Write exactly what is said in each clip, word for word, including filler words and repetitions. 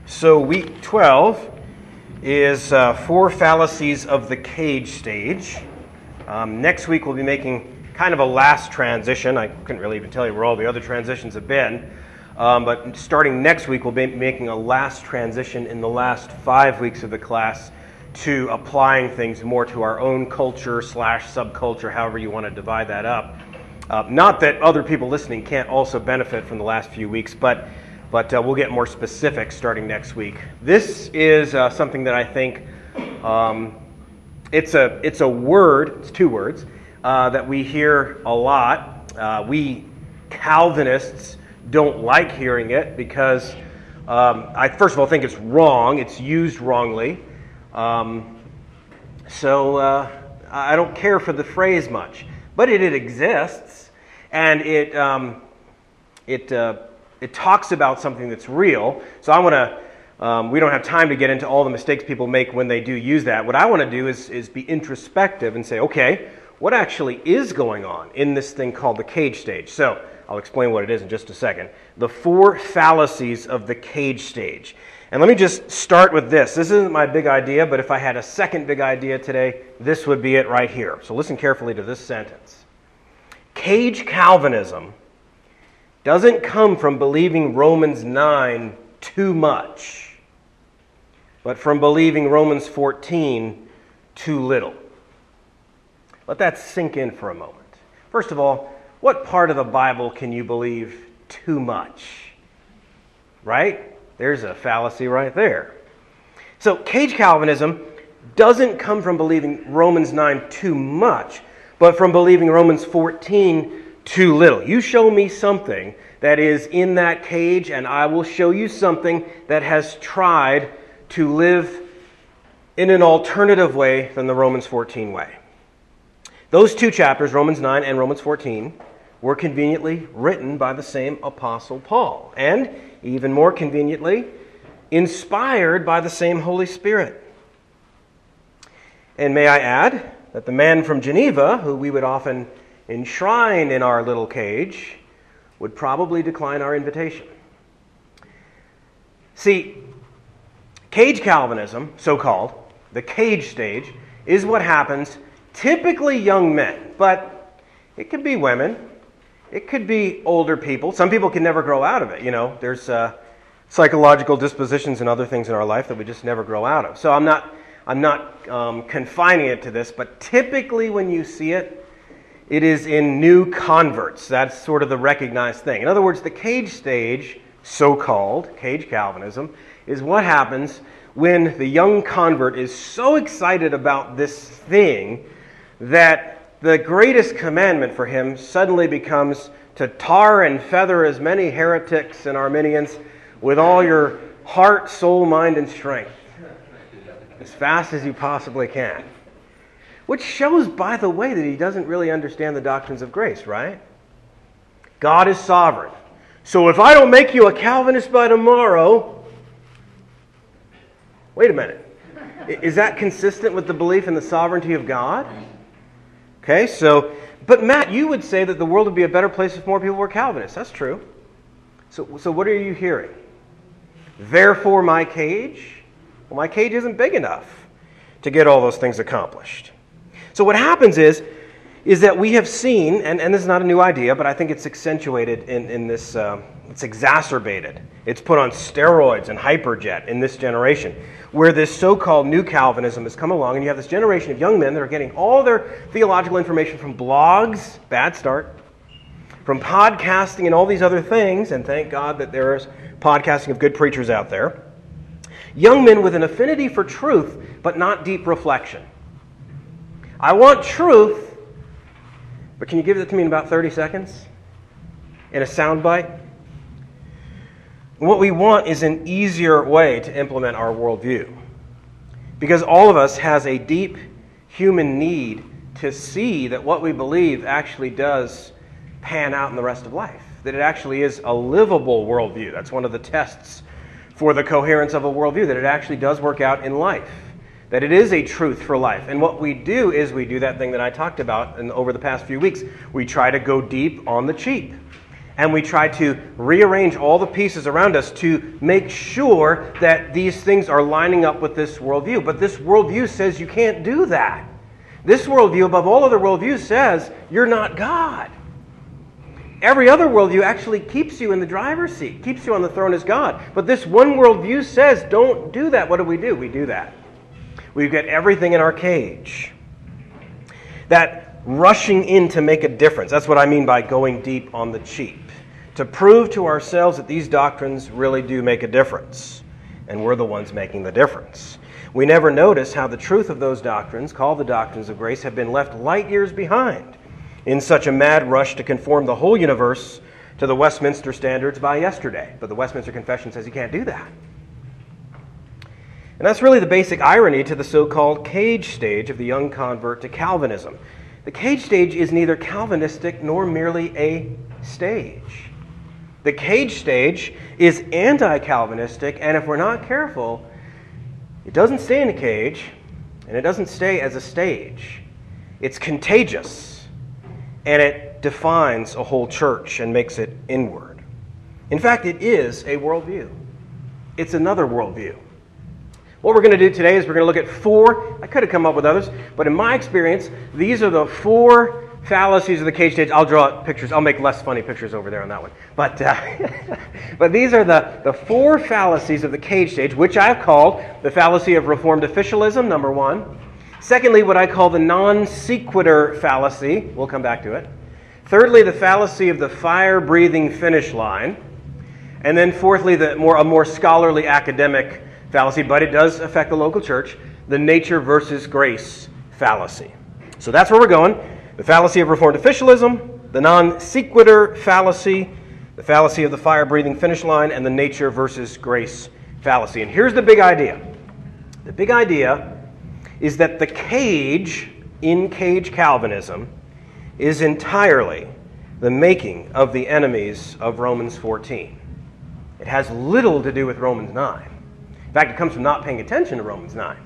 So week twelve is uh, four fallacies of the cage stage. Um, next week we'll be making kind of a last transition. I couldn't really even tell you where all the other transitions have been. Um, but starting next week we'll be making a last transition in the last five weeks of the class to applying things more to our own culture slash subculture, however you want to divide that up. Uh, not that other people listening can't also benefit from the last few weeks, but But uh, we'll get more specific starting next week. This is uh, something that I think um, it's a it's a word. It's two words uh, that we hear a lot. Uh, we Calvinists don't like hearing it because um, I first of all think it's wrong. It's used wrongly. Um, so uh, I don't care for the phrase much, but it, it exists, and it um, it. Uh, It talks about something that's real. So I want to, um, we don't have time to get into all the mistakes people make when they do use that. What I want to do is, is be introspective and say, okay, what actually is going on in this thing called the cage stage? So I'll explain what it is in just a second. The four fallacies of the cage stage. And let me just start with this. This isn't my big idea, but if I had a second big idea today, this would be it right here. So listen carefully to this sentence. Cage Calvinism doesn't come from believing Romans nine too much, but from believing Romans fourteen too little. Let that sink in for a moment. First of all, what part of the Bible can you believe too much? Right? There's a fallacy right there. So Cage Calvinism doesn't come from believing Romans nine too much, but from believing Romans fourteen too little. You show me something that is in that cage, and I will show you something that has tried to live in an alternative way than the Romans fourteen way. Those two chapters, Romans nine and Romans fourteen, were conveniently written by the same Apostle Paul, and even more conveniently, inspired by the same Holy Spirit. And may I add that the man from Geneva, who we would often enshrine in our little cage, would probably decline our invitation. See, Cage Calvinism, so-called, the cage stage, is what happens typically young men, but it could be women, it could be older people. Some people can never grow out of it. You know, there's uh, psychological dispositions and other things in our life that we just never grow out of. So I'm not, I'm not um, confining it to this, but typically when you see it, it is in new converts. That's sort of the recognized thing. In other words, the cage stage, so-called Cage Calvinism, is what happens when the young convert is so excited about this thing that the greatest commandment for him suddenly becomes to tar and feather as many heretics and Arminians with all your heart, soul, mind, and strength as fast as you possibly can. Which shows, by the way, that he doesn't really understand the doctrines of grace, right? God is sovereign. So if I don't make you a Calvinist by tomorrow, wait a minute. Is that consistent with the belief in the sovereignty of God? Okay, so, but Matt, you would say that the world would be a better place if more people were Calvinists. That's true. So, so what are you hearing? Therefore my cage? Well, my cage isn't big enough to get all those things accomplished. So what happens is, is that we have seen, and, and this is not a new idea, but I think it's accentuated in, in this, uh, it's exacerbated. It's put on steroids and hyperjet in this generation, where this so-called new Calvinism has come along, and you have this generation of young men that are getting all their theological information from blogs, bad start, from podcasting and all these other things, and thank God that there is podcasting of good preachers out there. Young men with an affinity for truth, but not deep reflection. I want truth, but can you give it to me in about thirty seconds? In a soundbite? What we want is an easier way to implement our worldview. Because all of us has a deep human need to see that what we believe actually does pan out in the rest of life. That it actually is a livable worldview. That's one of the tests for the coherence of a worldview, that it actually does work out in life. That it is a truth for life. And what we do is we do that thing that I talked about in, over the past few weeks. We try to go deep on the cheap. And we try to rearrange all the pieces around us to make sure that these things are lining up with this worldview. But this worldview says you can't do that. This worldview, above all other worldviews, says you're not God. Every other worldview actually keeps you in the driver's seat, keeps you on the throne as God. But this one worldview says don't do that. What do we do? We do that. We get everything in our cage. That rushing in to make a difference, that's what I mean by going deep on the cheap. To prove to ourselves that these doctrines really do make a difference. And we're the ones making the difference. We never notice how the truth of those doctrines, called the doctrines of grace, have been left light years behind in such a mad rush to conform the whole universe to the Westminster standards by yesterday. But the Westminster Confession says you can't do that. And that's really the basic irony to the so-called cage stage of the young convert to Calvinism. The cage stage is neither Calvinistic nor merely a stage. The cage stage is anti-Calvinistic, and if we're not careful, it doesn't stay in a cage, and it doesn't stay as a stage. It's contagious, and it defines a whole church and makes it inward. In fact, it is a worldview. It's another worldview. What we're going to do today is we're going to look at four, I could have come up with others, but in my experience, these are the four fallacies of the cage stage. I'll draw pictures. I'll make less funny pictures over there on that one. But uh, but these are the, the four fallacies of the cage stage, which I've called the fallacy of Reformed officialism, number one. Secondly, what I call the non sequitur fallacy. We'll come back to it. Thirdly, the fallacy of the fire-breathing finish line. And then fourthly, the more a more scholarly academic fallacy, but it does affect the local church, the nature versus grace fallacy. So that's where we're going. The fallacy of Reformed officialism, the non sequitur fallacy, the fallacy of the fire-breathing finish line, and the nature versus grace fallacy. And here's the big idea. The big idea is that the cage in cage Calvinism is entirely the making of the enemies of Romans fourteen. It has little to do with Romans nine. In fact, it comes from not paying attention to Romans nine.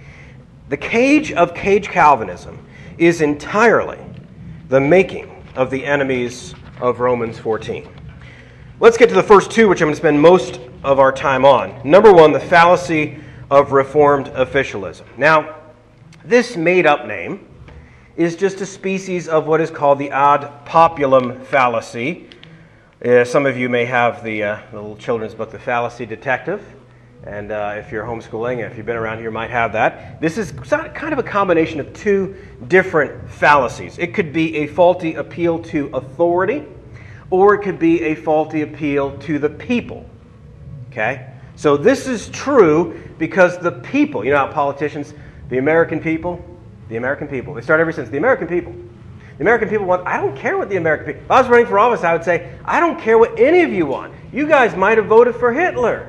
The cage of cage Calvinism is entirely the making of the enemies of Romans fourteen. Let's get to the first two, which I'm going to spend most of our time on. Number one, the fallacy of Reformed officialism. Now, this made-up name is just a species of what is called the ad populum fallacy. Uh, some of you may have the, uh, the little children's book, The Fallacy Detective. And uh, if you're homeschooling, if you've been around here, you might have that. This is kind of a combination of two different fallacies. It could be a faulty appeal to authority, or it could be a faulty appeal to the people. Okay? So this is true because the people, you know how politicians, the American people, the American people, they start every sentence, the American people. The American people want, I don't care what the American people, if I was running for office, I would say, I don't care what any of you want. You guys might have voted for Hitler.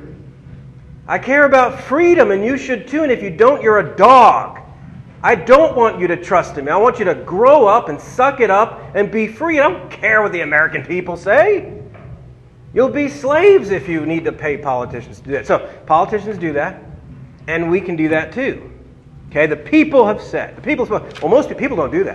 I care about freedom, and you should too, and if you don't, you're a dog. I don't want you to trust in me. I want you to grow up and suck it up and be free. I don't care what the American people say. You'll be slaves if you need to pay politicians to do that. So politicians do that, and we can do that too. Okay, the people have said, the people, well, most people don't do that.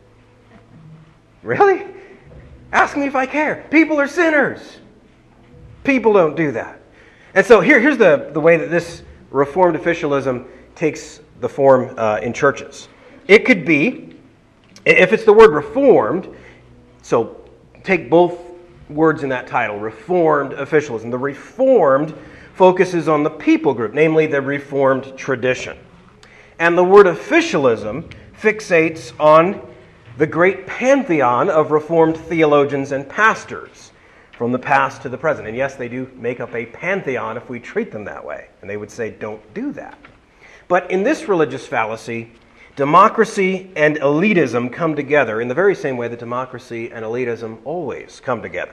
Really? Ask me if I care. People are sinners. People don't do that. And so here, here's the, the way that this Reformed officialism takes the form uh, in churches. It could be, if it's the word Reformed, so take both words in that title, Reformed officialism. The Reformed focuses on the people group, namely the Reformed tradition. And the word officialism fixates on the great pantheon of Reformed theologians and pastors from the past to the present. And yes, they do make up a pantheon if we treat them that way. And they would say, don't do that. But in this religious fallacy, democracy and elitism come together in the very same way that democracy and elitism always come together.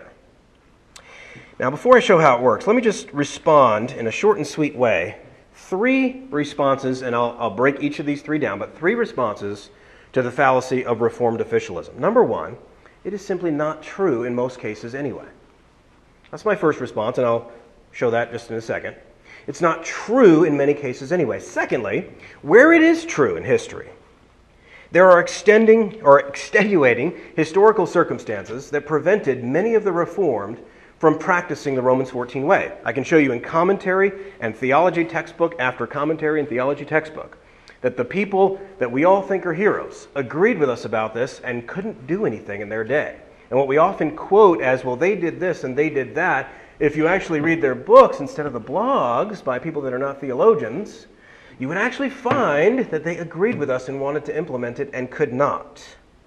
Now, before I show how it works, let me just respond in a short and sweet way. Three responses, and I'll, I'll break each of these three down, but three responses to the fallacy of Reformed officialism. Number one, it is simply not true in most cases anyway. That's my first response, and I'll show that just in a second. It's not true in many cases anyway. Secondly, where it is true in history, There are extending or extenuating historical circumstances that prevented many of the Reformed from practicing the Romans fourteen way. I can show you in commentary and theology textbook after commentary and theology textbook that the people that we all think are heroes agreed with us about this and couldn't do anything in their day. And what we often quote as, well, they did this and they did that, if you actually read their books instead of the blogs by people that are not theologians, you would actually find that they agreed with us and wanted to implement it and could not.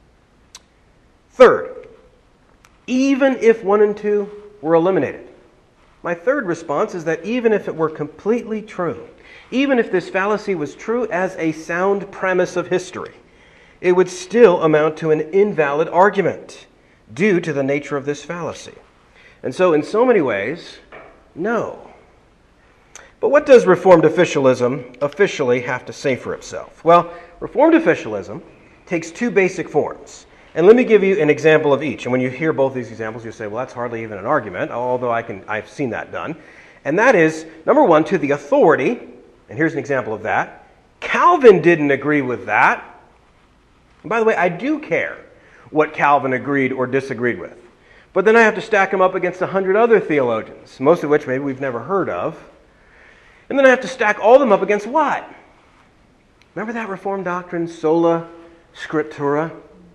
Third, even if one and two were eliminated, my third response is that even if it were completely true, even if this fallacy was true as a sound premise of history, it would still amount to an invalid argument due to the nature of this fallacy. And so in so many ways, no. But what does Reformed officialism officially have to say for itself? Well, Reformed officialism takes two basic forms. And let me give you an example of each. And when you hear both these examples, you say, well, that's hardly even an argument, although I can, I've seen that done. And that is, number one, to the authority. And here's an example of that. Calvin didn't agree with that. And by the way, I do care what Calvin agreed or disagreed with. But then I have to stack him up against a hundred other theologians, most of which maybe we've never heard of. And then I have to stack all of them up against what? Remember that Reformed doctrine, sola scriptura?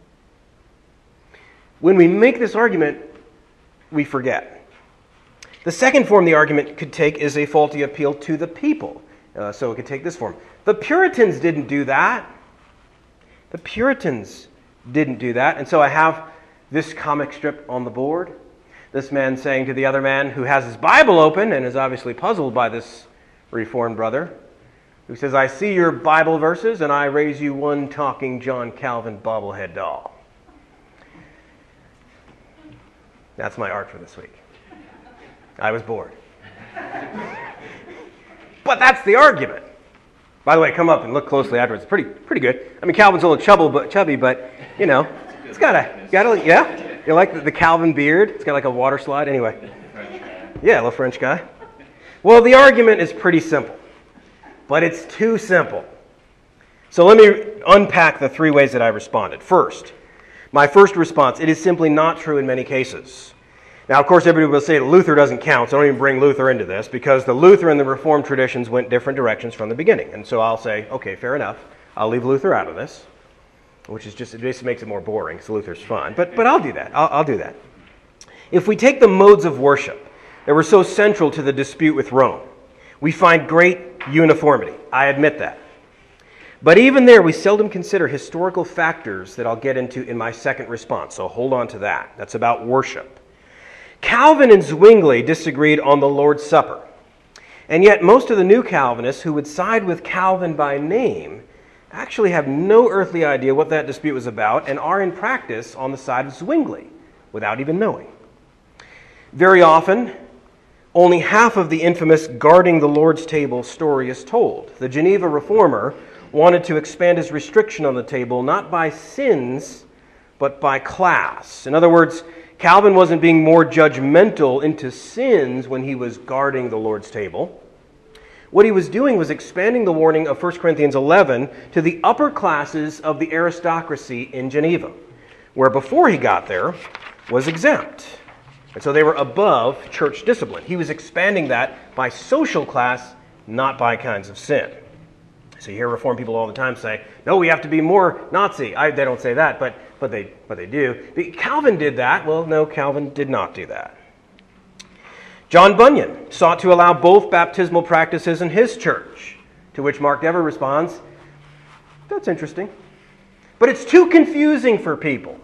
When we make this argument, we forget. The second form the argument could take is a faulty appeal to the people. Uh, so it could take this form. The Puritans didn't do that. The Puritans didn't do that. And so I have this comic strip on the board. This man saying to the other man who has his Bible open and is obviously puzzled by this Reformed brother, who says, I see your Bible verses and I raise you one talking John Calvin bobblehead doll. That's my art for this week. I was bored. But that's the argument. By the way, come up and look closely afterwards. It's pretty, pretty good. I mean, Calvin's a little chubby, but, chubby, but you know, it's got a, got a, yeah. You like the, the Calvin beard? It's got like a water slide. Anyway, yeah, a little French guy. Well, the argument is pretty simple, but it's too simple. So let me unpack the three ways that I responded. First, my first response: it is simply not true in many cases. Now, of course, everybody will say that Luther doesn't count, so I don't even bring Luther into this, because the Luther and the Reformed traditions went different directions from the beginning. And so I'll say, okay, fair enough. I'll leave Luther out of this, which is just, it just makes it more boring, because Luther's fun. But, but I'll do that. I'll, I'll do that. If we take the modes of worship that were so central to the dispute with Rome, we find great uniformity. I admit that. But even there, we seldom consider historical factors that I'll get into in my second response. So hold on to that. That's about worship. Calvin and Zwingli disagreed on the Lord's Supper. And yet most of the new Calvinists who would side with Calvin by name actually have no earthly idea what that dispute was about and are in practice on the side of Zwingli without even knowing. Very often, only half of the infamous guarding the Lord's table story is told. The Geneva reformer wanted to expand his restriction on the table not by sins, but by class. In other words, Calvin wasn't being more judgmental into sins when he was guarding the Lord's table. What he was doing was expanding the warning of First Corinthians eleven to the upper classes of the aristocracy in Geneva, where before he got there was exempt. And so they were above church discipline. He was expanding that by social class, not by kinds of sin. So you hear Reformed people all the time say, no, we have to be more Nazi. I, they don't say that, but but they but they do. The, Calvin did that. Well, no, Calvin did not do that. John Bunyan sought to allow both baptismal practices in his church, to which Mark Dever responds, that's interesting, but it's too confusing for people.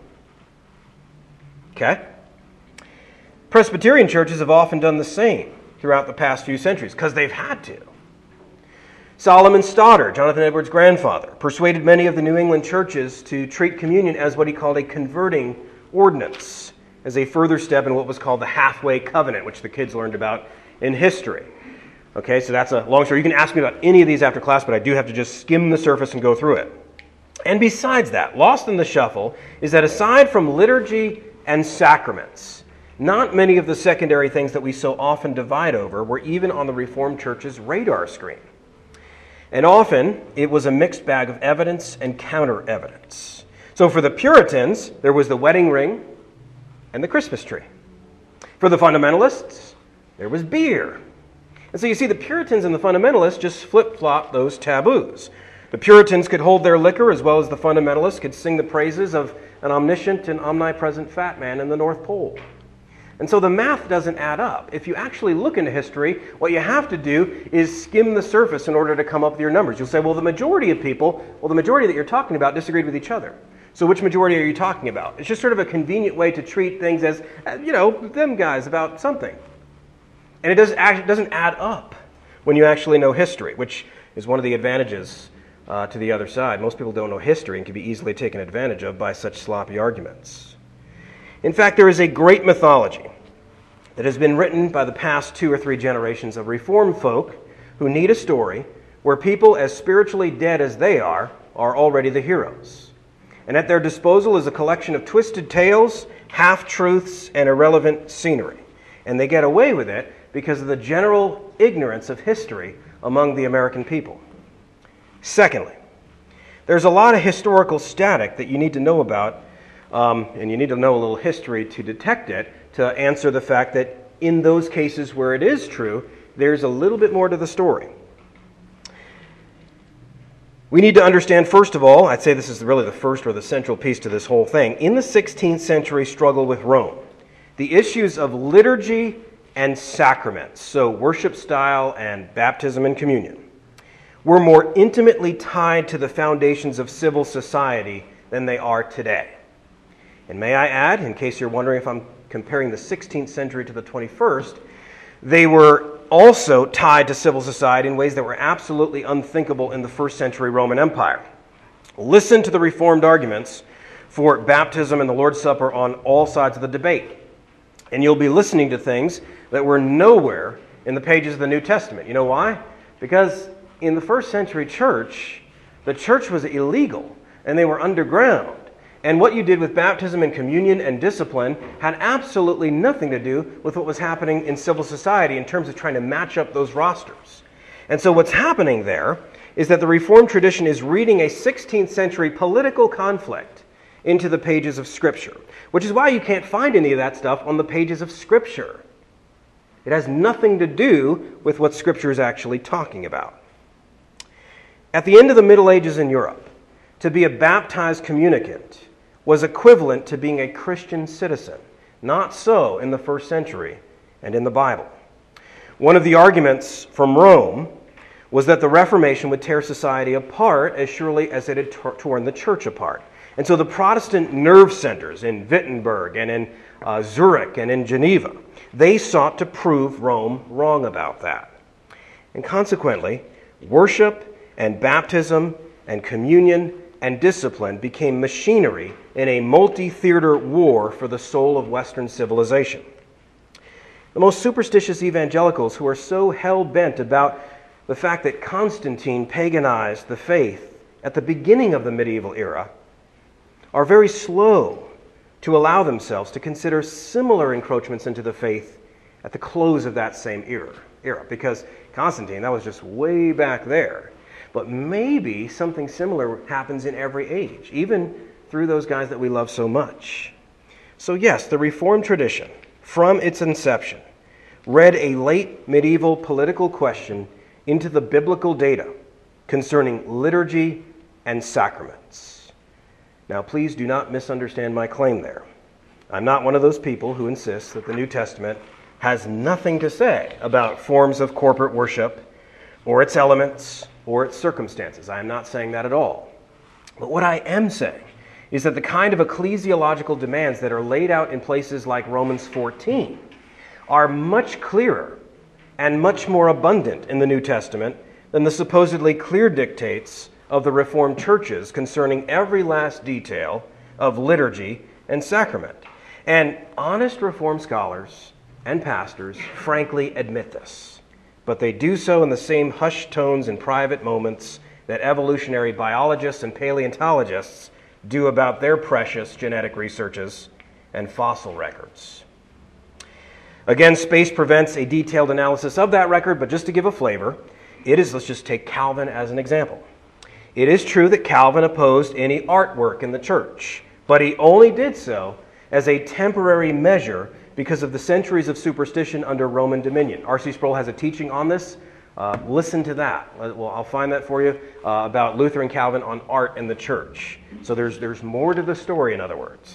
Okay? Presbyterian churches have often done the same throughout the past few centuries, because they've had to. Solomon Stoddard, Jonathan Edwards' grandfather, persuaded many of the New England churches to treat communion as what he called a converting ordinance, as a further step in what was called the halfway covenant, which the kids learned about in history. Okay, so that's a long story. You can ask me about any of these after class, but I do have to just skim the surface and go through it. And besides that, lost in the shuffle is that aside from liturgy and sacraments, not many of the secondary things that we so often divide over were even on the Reformed Church's radar screen. And often, it was a mixed bag of evidence and counter-evidence. So for the Puritans, there was the wedding ring and the Christmas tree. For the fundamentalists, there was beer. And so you see, the Puritans and the fundamentalists just flip-flopped those taboos. The Puritans could hold their liquor as well as the fundamentalists could sing the praises of an omniscient and omnipresent fat man in the North Pole. And so the math doesn't add up. If you actually look into history, what you have to do is skim the surface in order to come up with your numbers. You'll say, well, the majority of people, well, the majority that you're talking about disagreed with each other. So which majority are you talking about? It's just sort of a convenient way to treat things as, you know, them guys about something. And it doesn't, it doesn't add up when you actually know history, which is one of the advantages uh, to the other side. Most people don't know history and can be easily taken advantage of by such sloppy arguments. In fact, there is a great mythology that has been written by the past two or three generations of Reformed folk who need a story where people as spiritually dead as they are are already the heroes. And at their disposal is a collection of twisted tales, half-truths, and irrelevant scenery. And they get away with it because of the general ignorance of history among the American people. Secondly, there's a lot of historical static that you need to know about, um, and you need to know a little history to detect it, to answer the fact that in those cases where it is true, there's a little bit more to the story. We need to understand, first of all, I'd say this is really the first or the central piece to this whole thing, in the sixteenth century struggle with Rome, the issues of liturgy and sacraments, so worship style and baptism and communion, were more intimately tied to the foundations of civil society than they are today. And may I add, in case you're wondering if I'm comparing the sixteenth century to the twenty-first, they were also tied to civil society in ways that were absolutely unthinkable in the first century Roman Empire. Listen to the Reformed arguments for baptism and the Lord's Supper on all sides of the debate. And you'll be listening to things that were nowhere in the pages of the New Testament. You know why? Because in the first century church, the church was illegal and they were underground. And what you did with baptism and communion and discipline had absolutely nothing to do with what was happening in civil society in terms of trying to match up those rosters. And so what's happening there is that the Reformed tradition is reading a sixteenth century political conflict into the pages of Scripture, which is why you can't find any of that stuff on the pages of Scripture. It has nothing to do with what Scripture is actually talking about. At the end of the Middle Ages in Europe, to be a baptized communicant was equivalent to being a Christian citizen. Not so in the first century and in the Bible. One of the arguments from Rome was that the Reformation would tear society apart as surely as it had torn the church apart. And so the Protestant nerve centers in Wittenberg and in uh, Zurich and in Geneva, they sought to prove Rome wrong about that. And consequently, worship and baptism and communion and discipline became machinery in a multi-theater war for the soul of Western civilization. The most superstitious evangelicals who are so hell-bent about the fact that Constantine paganized the faith at the beginning of the medieval era are very slow to allow themselves to consider similar encroachments into the faith at the close of that same era, era because Constantine, that was just way back there. But maybe something similar happens in every age, even through those guys that we love so much. So yes, the Reformed tradition, from its inception, read a late medieval political question into the biblical data concerning liturgy and sacraments. Now, please do not misunderstand my claim there. I'm not one of those people who insists that the New Testament has nothing to say about forms of corporate worship or its elements or its circumstances. I am not saying that at all. But what I am saying is that the kind of ecclesiological demands that are laid out in places like Romans fourteen are much clearer and much more abundant in the New Testament than the supposedly clear dictates of the Reformed churches concerning every last detail of liturgy and sacrament. And honest Reformed scholars and pastors frankly admit this. But they do so in the same hushed tones in private moments that evolutionary biologists and paleontologists do about their precious genetic researches and fossil records. Again, space prevents a detailed analysis of that record, but just to give a flavor, It is, let's just take Calvin as an example. It is true that Calvin opposed any artwork in the church, but he only did so as a temporary measure because of the centuries of superstition under Roman dominion. R C Sproul has a teaching on this. Uh, listen to that. Well, I'll find that for you, uh, about Luther and Calvin on art in the church. So there's, there's more to the story, in other words.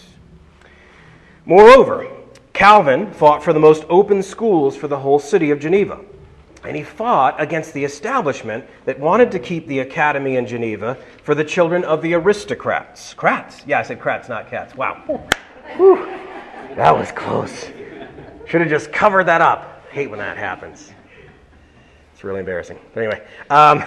Moreover, Calvin fought for the most open schools for the whole city of Geneva. And he fought against the establishment that wanted to keep the academy in Geneva for the children of the aristocrats. Crats? Yeah, I said crats, not cats. Wow. Whew. That was close. Should have just covered that up. I hate when that happens. It's really embarrassing. But anyway, um,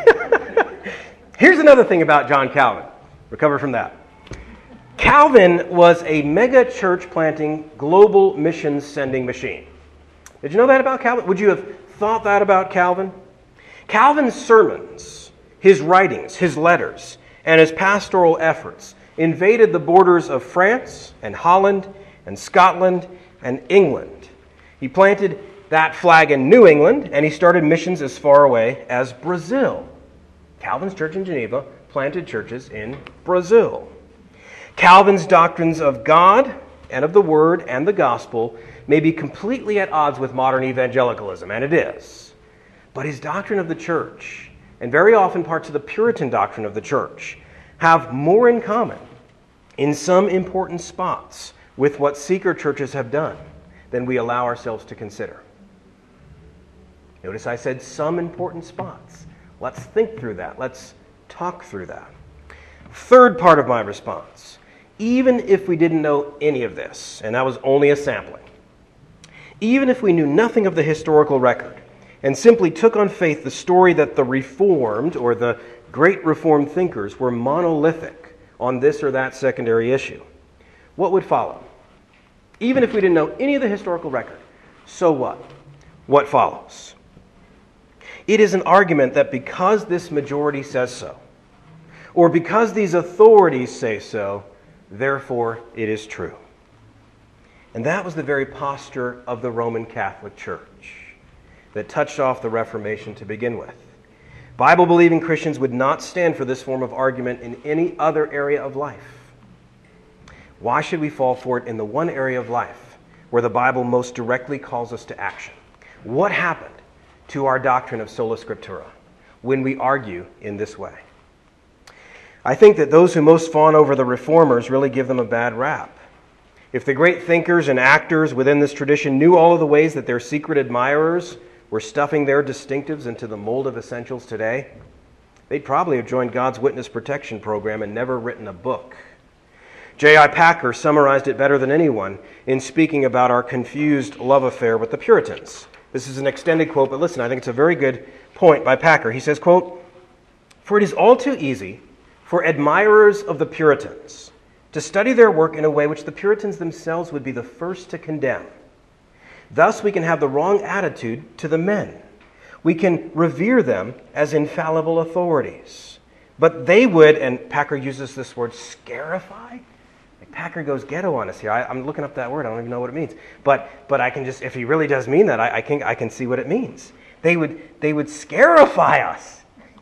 here's another thing about John Calvin. Recover from that. Calvin was a mega church planting, global mission sending machine. Did you know that about Calvin? Would you have thought that about Calvin? Calvin's sermons, his writings, his letters, and his pastoral efforts invaded the borders of France and Holland and Scotland and England. He planted that flag in New England, and he started missions as far away as Brazil. Calvin's church in Geneva planted churches in Brazil. Calvin's doctrines of God and of the Word and the Gospel may be completely at odds with modern evangelicalism, and it is. But his doctrine of the church, and very often parts of the Puritan doctrine of the church, have more in common in some important spots with what seeker churches have done than we allow ourselves to consider. Notice I said some important spots. Let's think through that. Let's talk through that. Third part of my response. Even if we didn't know any of this, and that was only a sampling, even if we knew nothing of the historical record and simply took on faith the story that the Reformed or the great Reformed thinkers were monolithic on this or that secondary issue, what would follow? Even if we didn't know any of the historical record, so what? What follows? It is an argument that because this majority says so, or because these authorities say so, therefore it is true. And that was the very posture of the Roman Catholic Church that touched off the Reformation to begin with. Bible-believing Christians would not stand for this form of argument in any other area of life. Why should we fall for it in the one area of life where the Bible most directly calls us to action? What happened to our doctrine of sola scriptura when we argue in this way? I think that those who most fawn over the Reformers really give them a bad rap. If the great thinkers and actors within this tradition knew all of the ways that their secret admirers were stuffing their distinctives into the mold of essentials today, they'd probably have joined God's Witness Protection Program and never written a book. J I Packer summarized it better than anyone in speaking about our confused love affair with the Puritans. This is an extended quote, but listen, I think it's a very good point by Packer. He says, quote, "For it is all too easy for admirers of the Puritans to study their work in a way which the Puritans themselves would be the first to condemn. Thus we can have the wrong attitude to the men. We can revere them as infallible authorities. But they would," and Packer uses this word, scarify? Like Packer goes ghetto on us here. I, I'm looking up that word. I don't even know what it means. But but I can just, if he really does mean that, I, I can I can see what it means. They would they would scarify us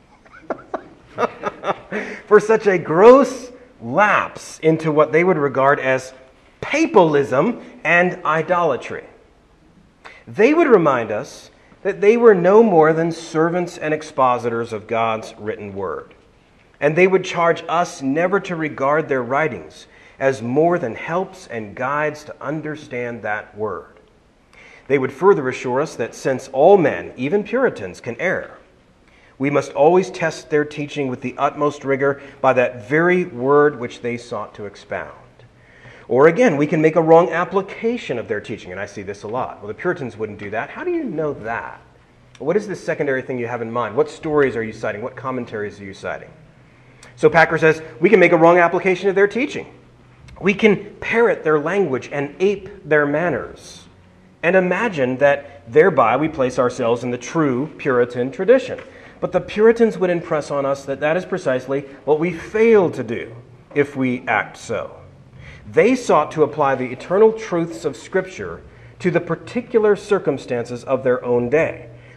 for such a gross lapse into what they would regard as papalism and idolatry. They would remind us that they were no more than servants and expositors of God's written word. And they would charge us never to regard their writings as more than helps and guides to understand that word. They would further assure us that since all men, even Puritans, can err, we must always test their teaching with the utmost rigor by that very word which they sought to expound. Or again, we can make a wrong application of their teaching, and I see this a lot. Well, the Puritans wouldn't do that. How do you know that? What is the secondary thing you have in mind? What stories are you citing? What commentaries are you citing? So Packer says, we can make a wrong application of their teaching. We can parrot their language and ape their manners, and imagine that thereby we place ourselves in the true Puritan tradition. But the Puritans would impress on us that that is precisely what we fail to do if we act so. They sought to apply the eternal truths of Scripture to the particular circumstances of their own day.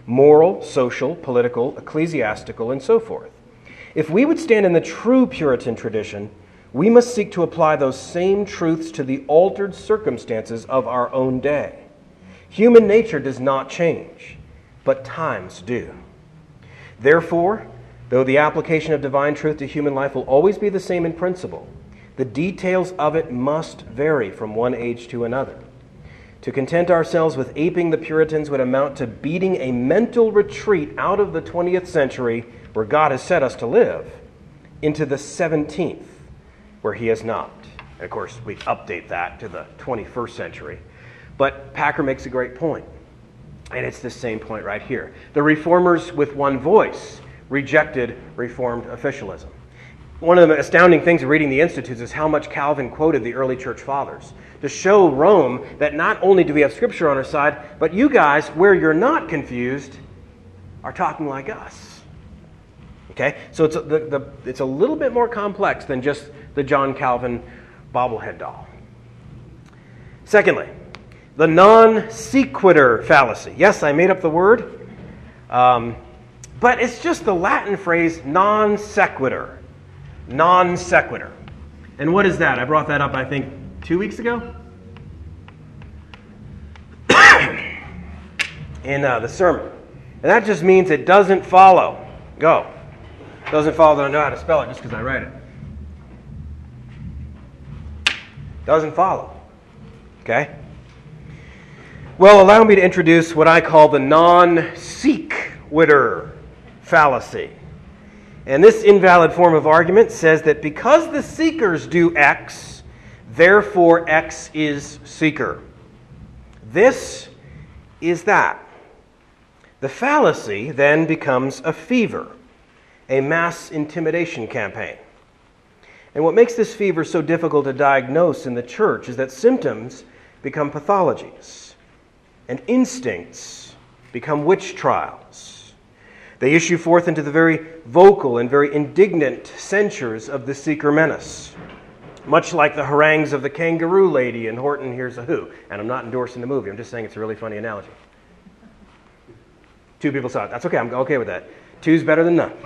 moral, social, political, ecclesiastical, and so forth. If we would stand in the true Puritan tradition, we must seek to apply those same truths to the altered circumstances of our own day. Human nature does not change, but times do. Therefore, though the application of divine truth to human life will always be the same in principle, the details of it must vary from one age to another. To content ourselves with aping the Puritans would amount to beating a mental retreat out of the twentieth century, where God has set us to live, into the seventeenth, where he has not. And of course, we update that to the twenty-first century. But Packer makes a great point, and it's the same point right here. The Reformers, with one voice, rejected Reformed officialism. One of the astounding things of reading the Institutes is how much Calvin quoted the early church fathers to show Rome that not only do we have Scripture on our side, but you guys, where you're not confused, are talking like us. Okay? So it's a, the, the, it's a little bit more complex than just the John Calvin bobblehead doll. Secondly, the non sequitur fallacy. Yes, I made up the word, um, but it's just the Latin phrase non sequitur. Non sequitur. And what is that? I brought that up, I think, two weeks ago in uh, the sermon. And that just means it doesn't follow. Go. Doesn't follow that I know how to spell it just because I write it. Doesn't follow. Okay? Well, allow me to introduce what I call the non-sequitur fallacy. And this invalid form of argument says that because the seekers do X, therefore X is seeker. This is that. The fallacy then becomes a fever, a mass intimidation campaign. And what makes this fever so difficult to diagnose in the church is that symptoms become pathologies, and instincts become witch trials. They issue forth into the very vocal and very indignant censures of the seeker menace, much like the harangues of the kangaroo lady in Horton Hears a Who. And I'm not endorsing the movie, I'm just saying it's a really funny analogy. Two people saw it. That's okay, I'm okay with that. Two's better than none.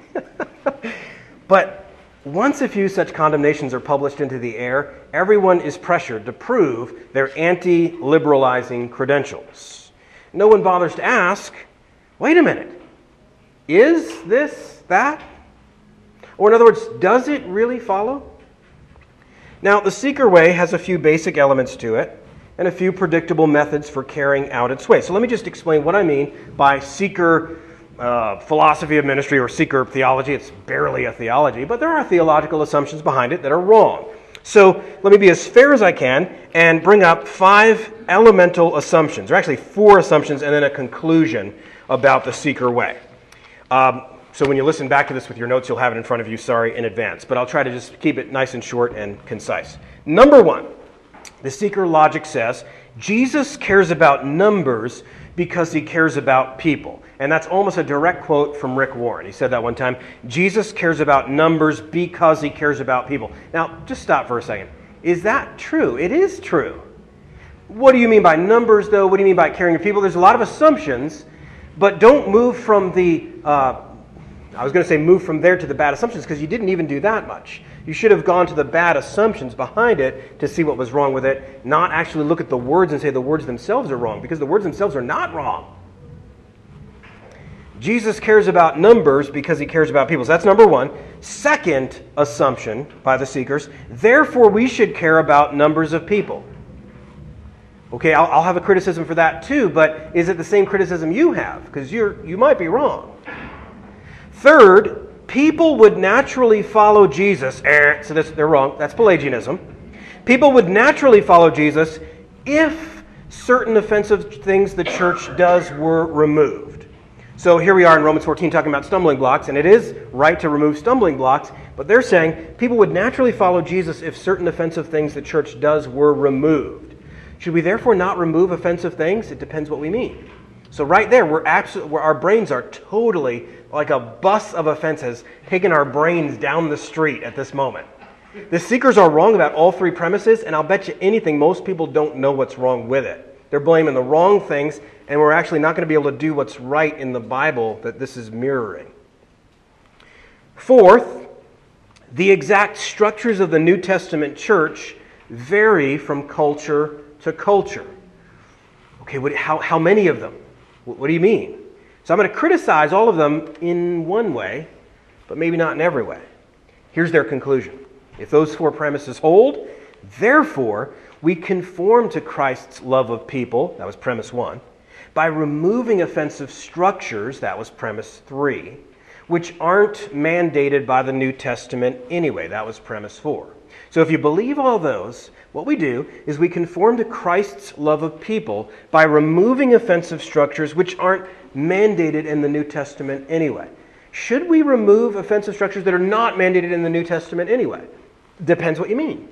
But once a few such condemnations are published into the air, everyone is pressured to prove their anti-liberalizing credentials. No one bothers to ask, wait a minute, is this that? Or in other words, does it really follow? Now, the seeker way has a few basic elements to it and a few predictable methods for carrying out its way. So let me just explain what I mean by seeker uh, philosophy of ministry or seeker theology. It's barely a theology, but there are theological assumptions behind it that are wrong. So let me be as fair as I can and bring up five elemental assumptions, or actually four assumptions and then a conclusion about the seeker way. Um, so when you listen back to this with your notes, you'll have it in front of you, sorry, in advance. But I'll try to just keep it nice and short and concise. Number one, the seeker logic says, Jesus cares about numbers because he cares about people. And that's almost a direct quote from Rick Warren. He said that one time, Jesus cares about numbers because he cares about people. Now, just stop for a second. Is that true? It is true. What do you mean by numbers, though? What do you mean by caring for people? There's a lot of assumptions. But don't move from the, uh, I was going to say move from there to the bad assumptions, because you didn't even do that much. You should have gone to the bad assumptions behind it to see what was wrong with it, not actually look at the words and say the words themselves are wrong, because the words themselves are not wrong. Jesus cares about numbers because he cares about people. So that's number one. Second assumption by the seekers, therefore we should care about numbers of people. Okay, I'll, I'll have a criticism for that too, but is it the same criticism you have? Because you're you might be wrong. Third, people would naturally follow Jesus. Eh, so this, they're wrong. That's Pelagianism. People would naturally follow Jesus if certain offensive things the church does were removed. So here we are in Romans fourteen talking about stumbling blocks, and it is right to remove stumbling blocks, but they're saying people would naturally follow Jesus if certain offensive things the church does were removed. Should we therefore not remove offensive things? It depends what we mean. So right there, we're absolutely, our brains are totally like a bus of offenses taking our brains down the street at this moment. The seekers are wrong about all three premises, and I'll bet you anything, most people don't know what's wrong with it. they're blaming the wrong things, and we're actually not going to be able to do what's right in the Bible that this is mirroring. Fourth, the exact structures of the New Testament church vary from culture to culture. Okay, what, how, how many of them? What, what do you mean? So I'm going to criticize all of them in one way, but maybe not in every way. Here's their conclusion. If those four premises hold, therefore, we conform to Christ's love of people, that was premise one, by removing offensive structures, that was premise three, which aren't mandated by the New Testament anyway, that was premise four. So if you believe all those, what we do is we conform to Christ's love of people by removing offensive structures which aren't mandated in the New Testament anyway. Should we remove offensive structures that are not mandated in the New Testament anyway? Depends what you mean.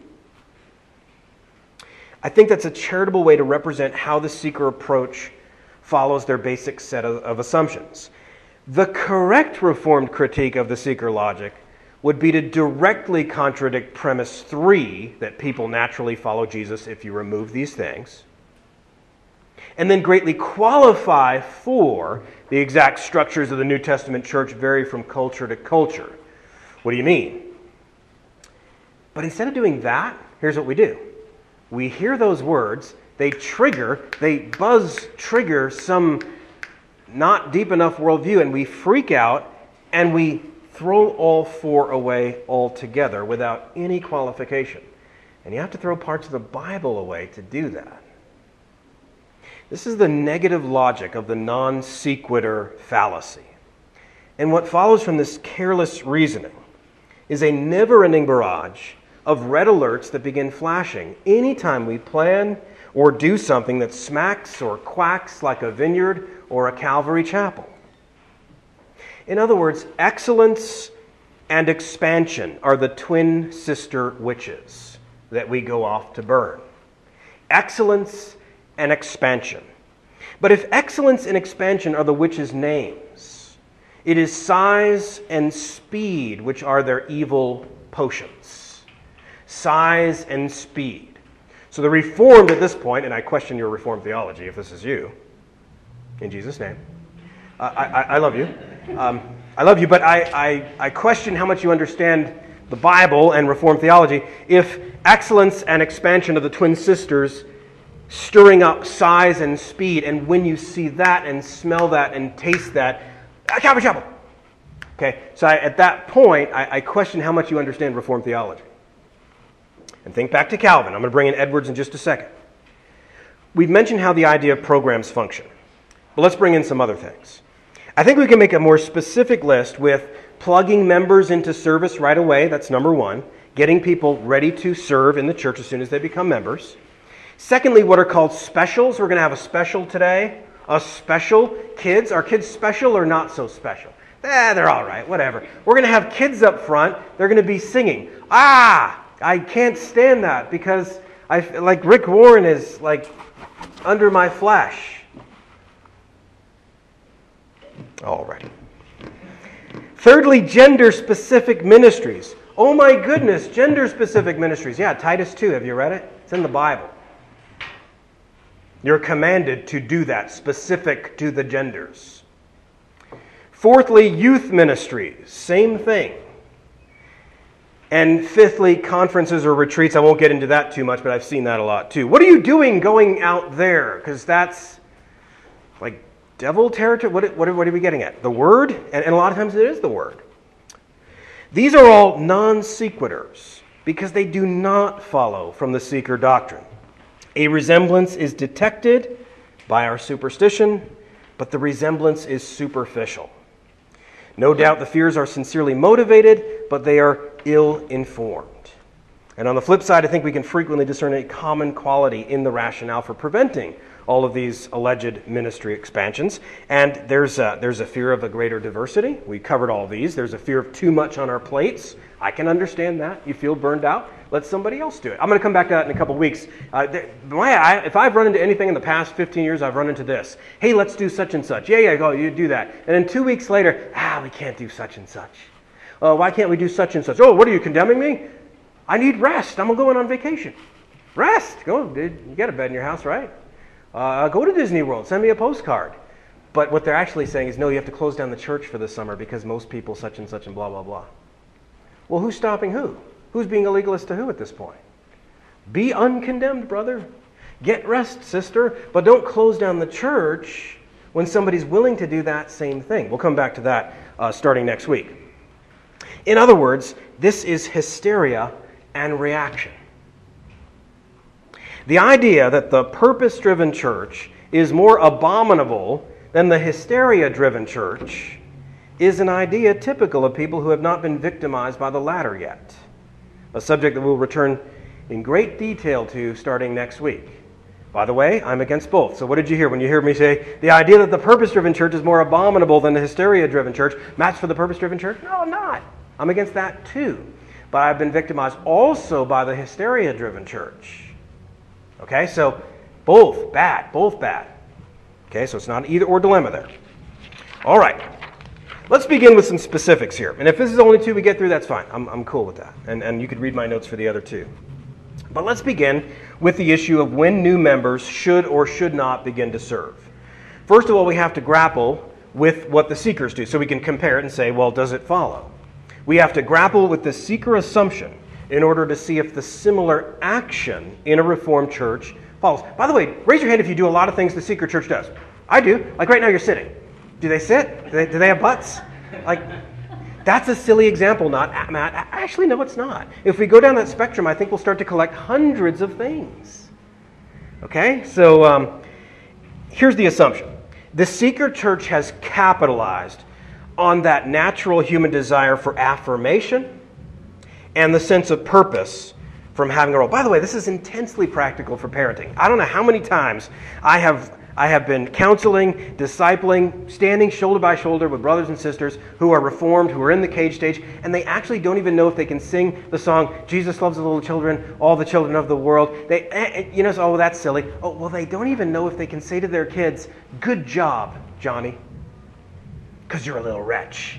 I think that's a charitable way to represent how the seeker approach follows their basic set of, of assumptions. The correct Reformed critique of the seeker logic would be to directly contradict premise three, that people naturally follow Jesus if you remove these things, and then greatly qualify for the exact structures of the New Testament church vary from culture to culture. What do you mean? But instead of doing that, here's what we do. We hear those words, they trigger, they buzz trigger some not deep enough worldview, and we freak out, and we throw all four away altogether without any qualification. And you have to throw parts of the Bible away to do that. This is the negative logic of the non sequitur fallacy. And what follows from this careless reasoning is a never-ending barrage of red alerts that begin flashing anytime we plan or do something that smacks or quacks like a vineyard or a Calvary chapel. In other words, excellence and expansion are the twin sister witches that we go off to burn. Excellence and expansion. But if excellence and expansion are the witches' names, it is size and speed which are their evil potions. Size and speed. So the Reformed at this point, and I question your Reformed theology if this is you, in Jesus' name. Uh, I, I, I love you. Um, I love you, but I, I, I question how much you understand the Bible and Reformed theology if excellence and expansion of the twin sisters stirring up size and speed, and when you see that and smell that and taste that, ah, Calvary Chapel. Okay, so I, at that point, I, I question how much you understand Reformed theology. And think back to Calvin. I'm going to bring in Edwards in just a second. We've mentioned how the idea of programs function. But let's bring in some other things. I think we can make a more specific list with plugging members into service right away. That's number one. Getting people ready to serve in the church as soon as they become members. Secondly, what are called specials. We're going to have a special today. A special. Kids. Are kids special or not so special? Eh, they're all right. Whatever. We're going to have kids up front. They're going to be singing. Ah! I can't stand that because I like Rick Warren is like under my flesh. All right. Thirdly, gender-specific ministries. Oh my goodness, gender-specific ministries. Yeah, Titus two, have you read it? It's in the Bible. You're commanded to do that, specific to the genders. Fourthly, youth ministries. Same thing. And fifthly, conferences or retreats. I won't get into that too much, but I've seen that a lot too. What are you doing going out there? Because that's like devil territory. What, what, what are we getting at? The Word? And, and a lot of times it is the Word. These are all non sequiturs because they do not follow from the seeker doctrine. A resemblance is detected by our superstition, but the resemblance is superficial. No doubt the fears are sincerely motivated, but they are ill-informed. And on the flip side, I think we can frequently discern a common quality in the rationale for preventing all of these alleged ministry expansions. And there's a, there's a fear of a greater diversity. We covered all of these. There's a fear of too much on our plates. I can understand that. You feel burned out. Let somebody else do it. I'm going to come back to that in a couple weeks. Uh, there, my, I, if I've run into anything in the past fifteen years, I've run into this. Hey, let's do such and such. Yeah, yeah, go, you do that. And then two weeks later, ah, we can't do such and such. Uh, why can't we do such and such? Oh, what are you, condemning me? I need rest. I'm going on vacation. Rest. Go, dude. You got a bed in your house, right? Uh, go to Disney World, send me a postcard. But what they're actually saying is, no, you have to close down the church for the summer because most people such and such and blah, blah, blah. Well, who's stopping who? Who's being a legalist to who at this point? Be uncondemned, brother. Get rest, sister. But don't close down the church when somebody's willing to do that same thing. We'll come back to that uh, starting next week. In other words, this is hysteria and reaction. The idea that the purpose-driven church is more abominable than the hysteria-driven church is an idea typical of people who have not been victimized by the latter yet. A subject that we'll return in great detail to starting next week. By the way, I'm against both. So what did you hear when you heard me say the idea that the purpose-driven church is more abominable than the hysteria-driven church? Match for the purpose-driven church? No, I'm not. I'm against that too. But I've been victimized also by the hysteria-driven church. Okay, so both bad, both bad. Okay, so it's not an either or dilemma there. All right, let's begin with some specifics here. And if this is only two we get through, that's fine. I'm, I'm cool with that. And, and you could read my notes for the other two. But let's begin with the issue of when new members should or should not begin to serve. First of all, we have to grapple with what the seekers do, so we can compare it and say, well, does it follow? We have to grapple with the seeker assumption in order to see if the similar action in a Reformed church follows. By the way, raise your hand if you do a lot of things the seeker church does. I do. Like right now you're sitting. Do they sit? Do they, do they have butts? Like, that's a silly example, not, Matt. Actually, no, it's not. If we go down that spectrum, I think we'll start to collect hundreds of things. Okay? So um, here's the assumption. The seeker church has capitalized on that natural human desire for affirmation and the sense of purpose from having a role. By the way, this is intensely practical for parenting. I don't know how many times I have I have been counseling, discipling, standing shoulder by shoulder with brothers and sisters who are Reformed, who are in the cage stage, and they actually don't even know if they can sing the song, Jesus loves the little children, all the children of the world. They, eh, you know, so, oh, that's silly. Oh, well, they don't even know if they can say to their kids, good job, Johnny, because you're a little wretch.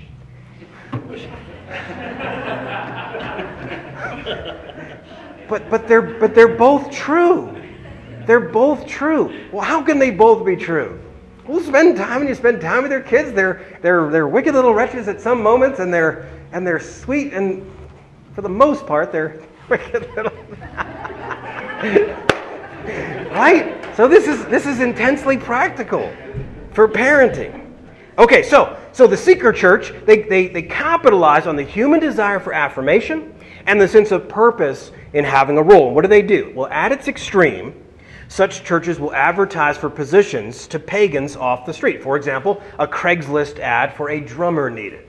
But but they're but they're both true. They're both true. Well, how can they both be true? Well, spend time when you spend time with their kids. They're they're they're wicked little wretches at some moments, and they're and they're sweet, and for the most part, they're wicked little. Right? So this is this is intensely practical for parenting. Okay, so so the seeker church, they they they capitalize on the human desire for affirmation and the sense of purpose in having a role. What do they do? Well, at its extreme, such churches will advertise for positions to pagans off the street. For example, a Craigslist ad for a drummer needed.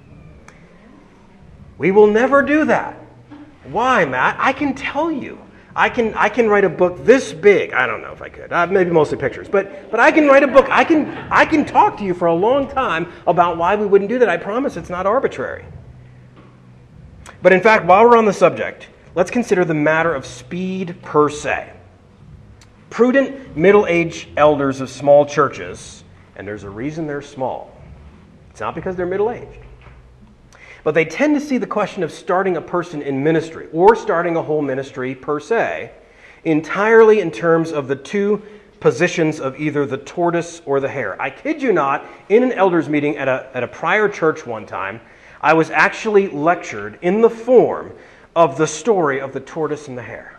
We will never do that. Why, Matt? I can tell you. I can I can write a book this big. I don't know if I could. Uh, maybe mostly pictures. But but I can write a book. I can I can talk to you for a long time about why we wouldn't do that. I promise it's not arbitrary. But in fact, while we're on the subject, let's consider the matter of speed per se. Prudent middle-aged elders of small churches, and there's a reason they're small. It's not because they're middle-aged. But they tend to see the question of starting a person in ministry, or starting a whole ministry per se, entirely in terms of the two positions of either the tortoise or the hare. I kid you not, in an elders meeting at a, at a prior church one time, I was actually lectured in the form of the story of the tortoise and the hare.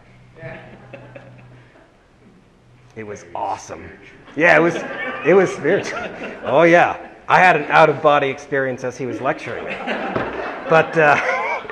It was awesome. Yeah, it was it was spiritual. Oh yeah. I had an out-of-body experience as he was lecturing me. But uh,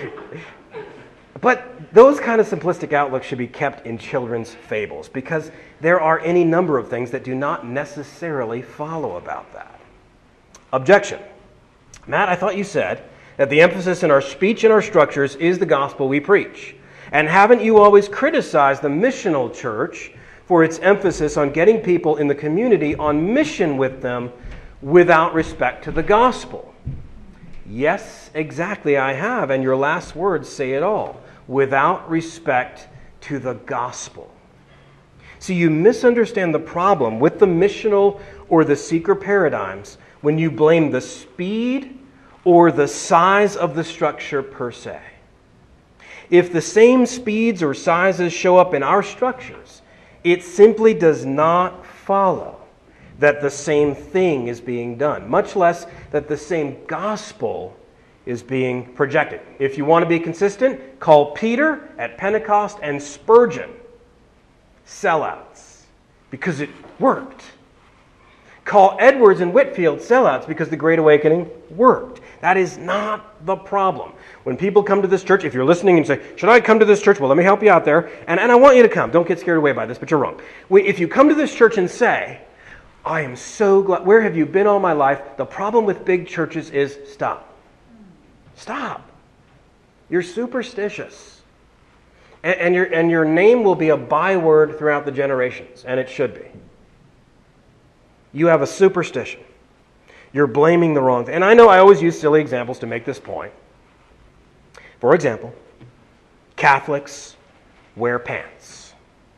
but those kind of simplistic outlooks should be kept in children's fables because there are any number of things that do not necessarily follow about that. Objection. Matt, I thought you said that the emphasis in our speech and our structures is the gospel we preach. And haven't you always criticized the missional church for its emphasis on getting people in the community on mission with them without respect to the gospel? Yes, exactly, I have. And your last words say it all. Without respect to the gospel. See, you misunderstand the problem with the missional or the seeker paradigms when you blame the speed or the size of the structure per se. If the same speeds or sizes show up in our structures, It simply does not follow that the same thing is being done, much less that the same gospel is being projected. If you want to be consistent, call Peter at Pentecost and Spurgeon sellouts, because it worked. Call Edwards and Whitefield sellouts, because the Great Awakening worked. That is not the problem. When people come to this church, if you're listening and say, should I come to this church? Well, let me help you out there. And, and I want you to come. Don't get scared away by this, but you're wrong. If you come to this church and say, I am so glad, where have you been all my life? The problem with big churches is stop. Stop. You're superstitious. And, and, your, and your name will be a byword throughout the generations, and it should be. You have a superstition. You're blaming the wrong thing. And I know I always use silly examples to make this point. For example, Catholics wear pants.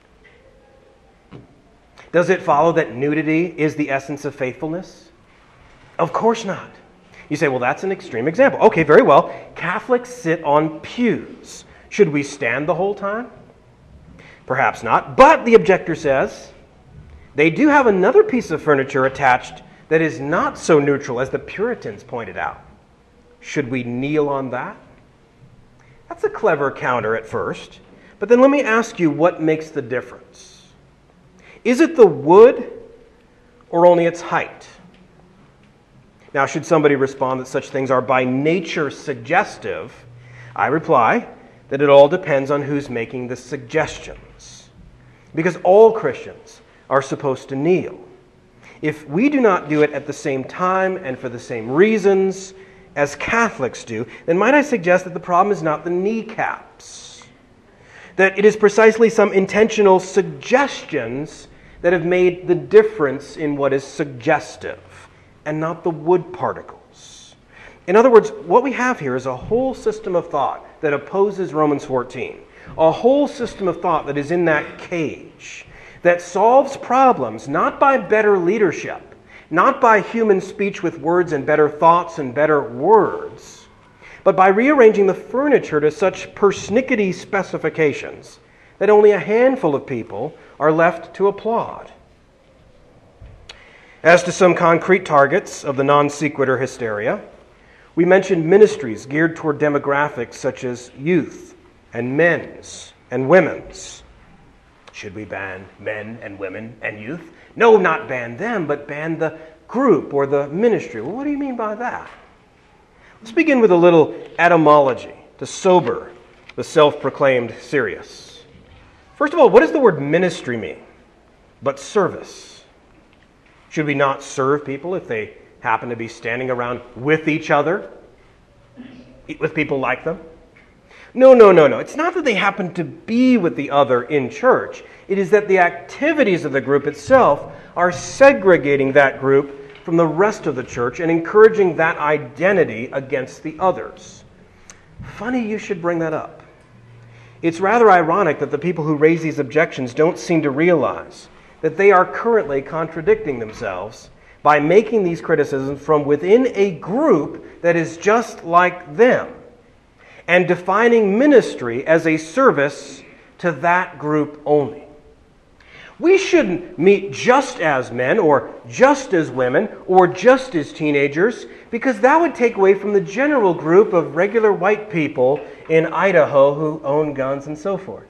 Does it follow that nudity is the essence of faithfulness? Of course not. You say, well, that's an extreme example. Okay, very well. Catholics sit on pews. Should we stand the whole time? Perhaps not. But the objector says, they do have another piece of furniture attached that is not so neutral as the Puritans pointed out. Should we kneel on that? That's a clever counter at first. But then let me ask you, what makes the difference? Is it the wood or only its height? Now, should somebody respond that such things are by nature suggestive, I reply that it all depends on who's making the suggestions. Because all Christians are supposed to kneel. If we do not do it at the same time and for the same reasons as Catholics do, then might I suggest that the problem is not the kneecaps, that it is precisely some intentional suggestions that have made the difference in what is suggestive, and not the wood particles. In other words, what we have here is a whole system of thought that opposes Romans fourteen, a whole system of thought that is in that cage, that solves problems not by better leadership, not by human speech with words and better thoughts and better words, but by rearranging the furniture to such persnickety specifications that only a handful of people are left to applaud. As to some concrete targets of the non sequitur hysteria, we mentioned ministries geared toward demographics such as youth and men's and women's. Should we ban men and women and youth? No, not ban them, but ban the group or the ministry. Well, what do you mean by that? Let's begin with a little etymology to sober the self-proclaimed serious. First of all, what does the word ministry mean? But service. Should we not serve people if they happen to be standing around with each other, with people like them? No, no, no, no. It's not that they happen to be with the other in church. It is that the activities of the group itself are segregating that group from the rest of the church and encouraging that identity against the others. Funny you should bring that up. It's rather ironic that the people who raise these objections don't seem to realize that they are currently contradicting themselves by making these criticisms from within a group that is just like them, and defining ministry as a service to that group only. We shouldn't meet just as men, or just as women, or just as teenagers, because that would take away from the general group of regular white people in Idaho who own guns and so forth.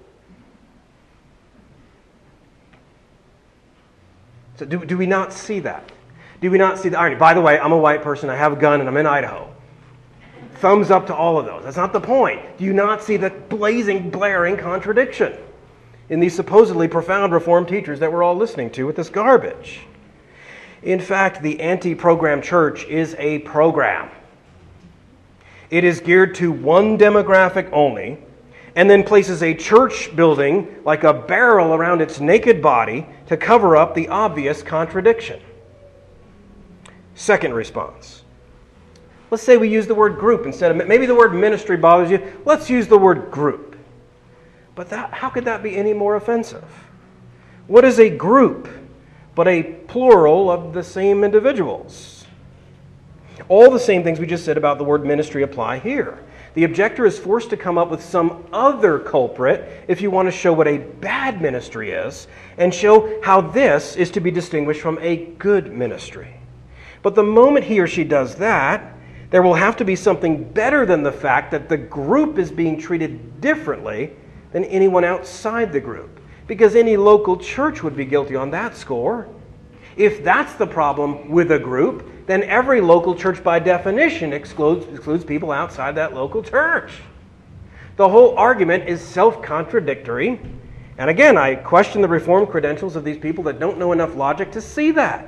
So do, do we not see that? Do we not see the irony? By the way, I'm a white person, I have a gun, and I'm in Idaho. Thumbs up to all of those. That's not the point. Do you not see the blazing, blaring contradiction in these supposedly profound Reformed teachers that we're all listening to with this garbage? In fact, the anti-program church is a program. It is geared to one demographic only, and then places a church building like a barrel around its naked body to cover up the obvious contradiction. Second response. Let's say we use the word group instead of, maybe the word ministry bothers you. Let's use the word group. But that, how could that be any more offensive? What is a group but a plural of the same individuals? All the same things we just said about the word ministry apply here. The objector is forced to come up with some other culprit if you want to show what a bad ministry is and show how this is to be distinguished from a good ministry. But the moment he or she does that, there will have to be something better than the fact that the group is being treated differently than anyone outside the group, because any local church would be guilty on that score. If that's the problem with a group, then every local church by definition excludes, excludes people outside that local church. The whole argument is self-contradictory. And again, I question the Reformed credentials of these people that don't know enough logic to see that.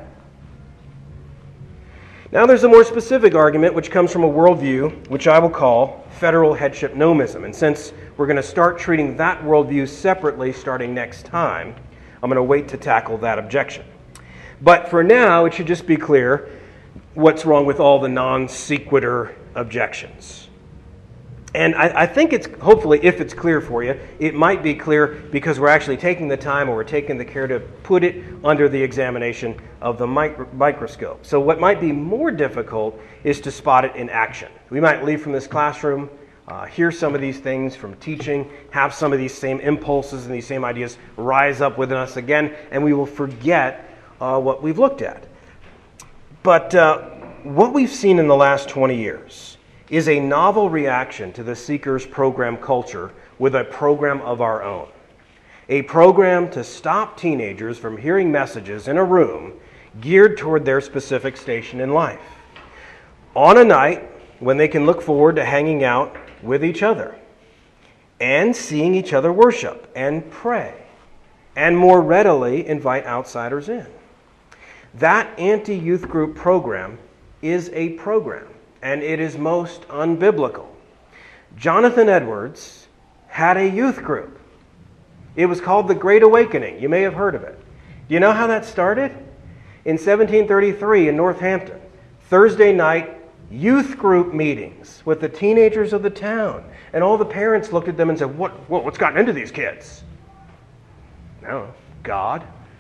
Now there's a more specific argument which comes from a worldview which I will call federal headship nomism. And since we're going to start treating that worldview separately starting next time, I'm going to wait to tackle that objection. But for now, it should just be clear what's wrong with all the non sequitur objections. And I, I think it's, hopefully, if it's clear for you, it might be clear because we're actually taking the time or we're taking the care to put it under the examination of the micro, microscope. So what might be more difficult is to spot it in action. We might leave from this classroom, uh, hear some of these things from teaching, have some of these same impulses and these same ideas rise up within us again, and we will forget uh, what we've looked at. But uh, what we've seen in the last twenty years is a novel reaction to the Seekers program culture with a program of our own. A program to stop teenagers from hearing messages in a room geared toward their specific station in life, on a night when they can look forward to hanging out with each other and seeing each other worship and pray and more readily invite outsiders in. That anti-youth group program is a program, and it is most unbiblical. Jonathan Edwards had a youth group. It was called the Great Awakening. You may have heard of it. Do you know how that started? In seventeen thirty-three in Northampton, Thursday night youth group meetings with the teenagers of the town. And all the parents looked at them and said, what, what, what's gotten into these kids? I don't know, God.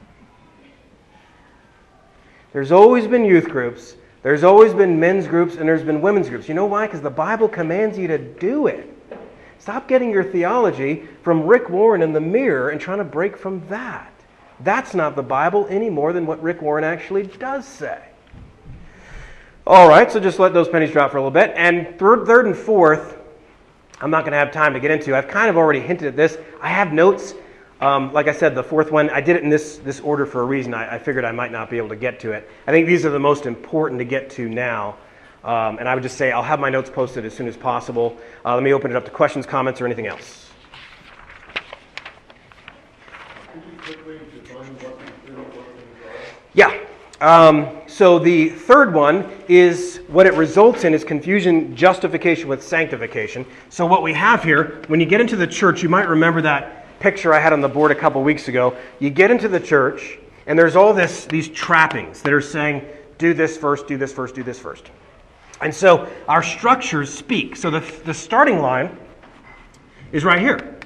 There's always been youth groups. There's always been men's groups and there's been women's groups. You know why? Because the Bible commands you to do it. Stop getting your theology from Rick Warren in the Mirror and trying to break from that. That's not the Bible any more than what Rick Warren actually does say. All right, so just let those pennies drop for a little bit. And third, third and fourth, I'm not going to have time to get into. I've kind of already hinted at this. I have notes. Um, like I said, the fourth one, I did it in this, this order for a reason. I, I figured I might not be able to get to it. I think these are the most important to get to now. Um, and I would just say I'll have my notes posted as soon as possible. Uh, let me open it up to questions, comments, or anything else. Could you quickly define what the third one are? Yeah. Um, so the third one is what it results in is confusion, justification with sanctification. So what we have here, when you get into the church, you might remember that picture I had on the board a couple weeks ago. You get into the church, and there's all this these trappings that are saying, do this first, do this first, do this first. And so our structures speak. So the, the starting line is right here.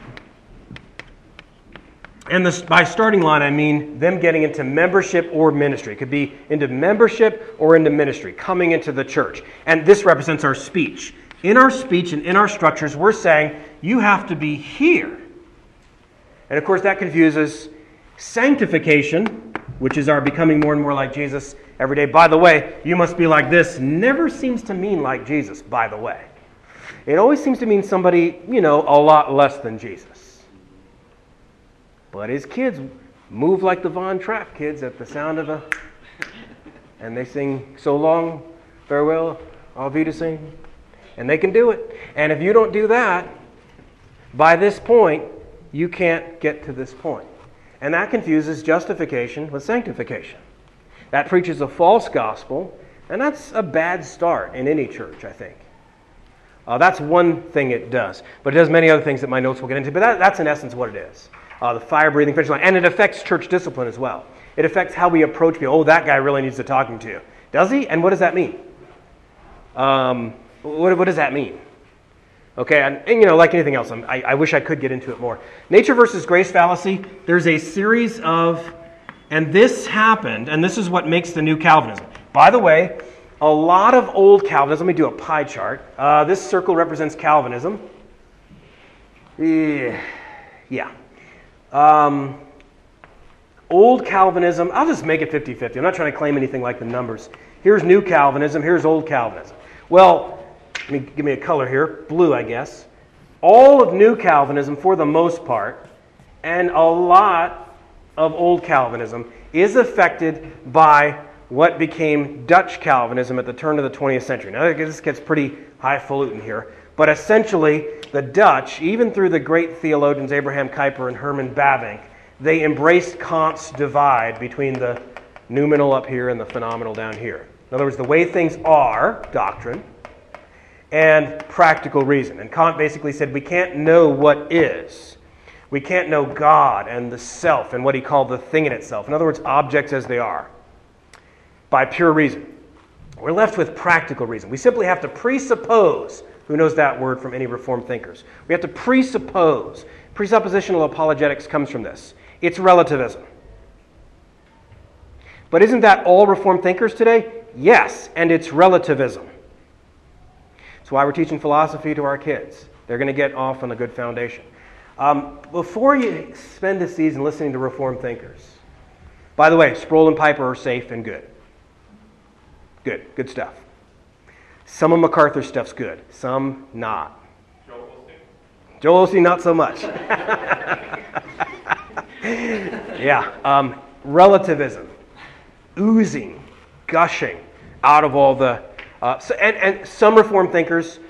And this, by starting line, I mean them getting into membership or ministry. It could be into membership or into ministry, coming into the church. And this represents our speech. In our speech and in our structures, we're saying, you have to be here. And of course, that confuses sanctification, which is our becoming more and more like Jesus every day. By the way, you must be like this never seems to mean like Jesus, by the way. It always seems to mean somebody, you know, a lot less than Jesus. But his kids move like the Von Trapp kids at the sound of a... And they sing, so long, farewell, auf Wiedersehen. And they can do it. And if you don't do that, by this point, you can't get to this point. And that confuses justification with sanctification. That preaches a false gospel, and that's a bad start in any church, I think. Uh, that's one thing it does. But it does many other things that my notes will get into. But that, that's in essence what it is. Uh, the fire-breathing finish line. And it affects church discipline as well. It affects how we approach people. Oh, that guy really needs to talking to you. Does he? And what does that mean? Um, what, what does that mean? Okay, and, and you know, like anything else, I'm, I, I wish I could get into it more. Nature versus grace fallacy, there's a series of, and this happened, and this is what makes the new Calvinism. By the way, a lot of old Calvinism. Let me do a pie chart. Uh, this circle represents Calvinism. Yeah. yeah. Um, old Calvinism, I'll just make it fifty-fifty. I'm not trying to claim anything like the numbers. Here's New Calvinism, here's Old Calvinism. Well, let me give me a color here, blue I guess. All of New Calvinism, for the most part, and a lot of Old Calvinism is affected by what became Dutch Calvinism at the turn of the twentieth century. Now, this gets pretty highfalutin here, but essentially, the Dutch, even through the great theologians Abraham Kuyper and Herman Bavinck, they embraced Kant's divide between the noumenal up here and the phenomenal down here. In other words, the way things are, doctrine, and practical reason. And Kant basically said we can't know what is. We can't know God and the self and what he called the thing in itself. In other words, objects as they are, by pure reason. We're left with practical reason. We simply have to presuppose. Who knows that word from any Reformed thinkers? We have to presuppose. Presuppositional apologetics comes from this. It's relativism. But isn't that all Reformed thinkers today? Yes, and it's relativism. That's why we're teaching philosophy to our kids. They're going to get off on a good foundation. Um, before you spend a season listening to Reformed thinkers, by the way, Sproul and Piper are safe and good. Good, good stuff. Some of MacArthur's stuff's good, some not. Joel Osteen? Joel Osteen, not so much. yeah, um, relativism, oozing, gushing out of all the... Uh, so, and, and some Reformed thinkers,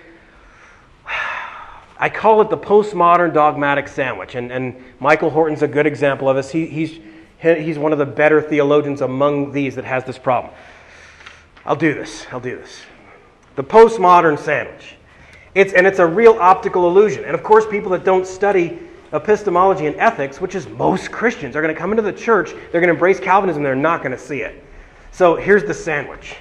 I call it the postmodern dogmatic sandwich, and, and Michael Horton's a good example of this. He, he's, he's one of the better theologians among these that has this problem. I'll do this, I'll do this. The postmodern sandwich. It's, and it's a real optical illusion. And of course, people that don't study epistemology and ethics, which is most Christians, are going to come into the church, they're going to embrace Calvinism, they're not going to see it. So here's the sandwich.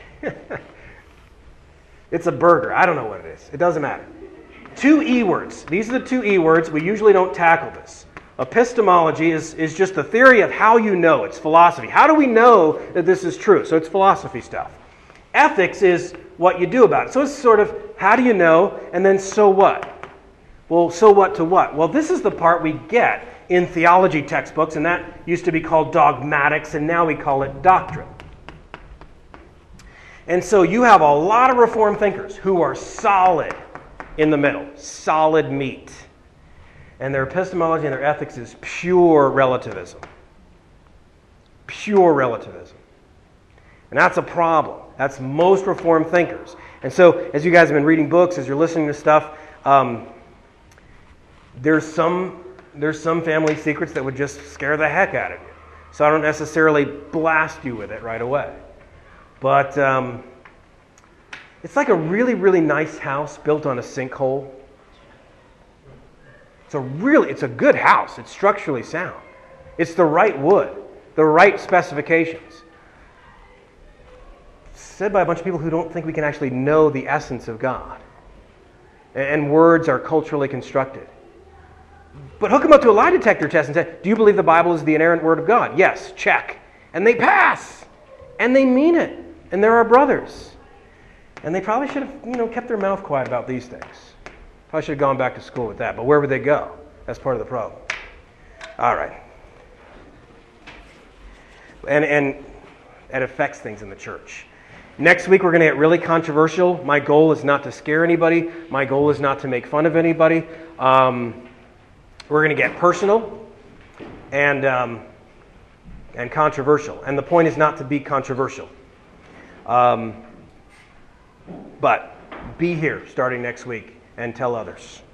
It's a burger. I don't know what it is. It doesn't matter. Two E words. These are the two E words. We usually don't tackle this. Epistemology is, is just the theory of how you know. It's philosophy. How do we know that this is true? So it's philosophy stuff. Ethics is what you do about it. So it's sort of, how do you know, and then so what? Well, so what to what? Well, this is the part we get in theology textbooks, and that used to be called dogmatics, and now we call it doctrine. And so you have a lot of Reformed thinkers who are solid in the middle, solid meat. And their epistemology and their ethics is pure relativism. Pure relativism. And that's a problem. That's most Reformed thinkers. And so, as you guys have been reading books, as you're listening to stuff, um, there's some there's some family secrets that would just scare the heck out of you. So I don't necessarily blast you with it right away. But um, it's like a really, really nice house built on a sinkhole. It's a really, it's a good house. It's structurally sound. It's the right wood, the right specifications. Said by a bunch of people who don't think we can actually know the essence of God. And words are culturally constructed. But hook them up to a lie detector test and say, do you believe the Bible is the inerrant word of God? Yes, check. And they pass. And they mean it. And they're our brothers. And they probably should have, you know, kept their mouth quiet about these things. Probably should have gone back to school with that. But where would they go? That's part of the problem. All right. And, and it affects things in the church. Next week, we're going to get really controversial. My goal is not to scare anybody. My goal is not to make fun of anybody. Um, we're going to get personal and um, and controversial. And the point is not to be controversial. Um, but be here starting next week and tell others.